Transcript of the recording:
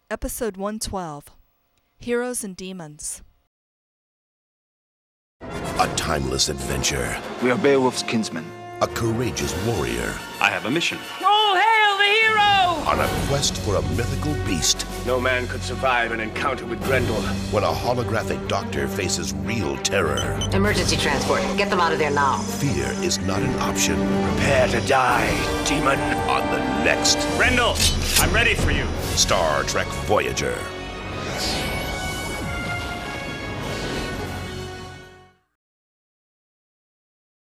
Episode 112, Heroes and Demons. A timeless adventure. We are Beowulf's kinsmen. A courageous warrior. I have a mission. All hail the hero! On a quest for a mythical beast. No man could survive an encounter with Grendel. When a holographic doctor faces real terror. Emergency transport. Get them out of there now. Fear is not an option. Prepare to die, demon. On the next Grendel, I'm ready for you. Star Trek Voyager.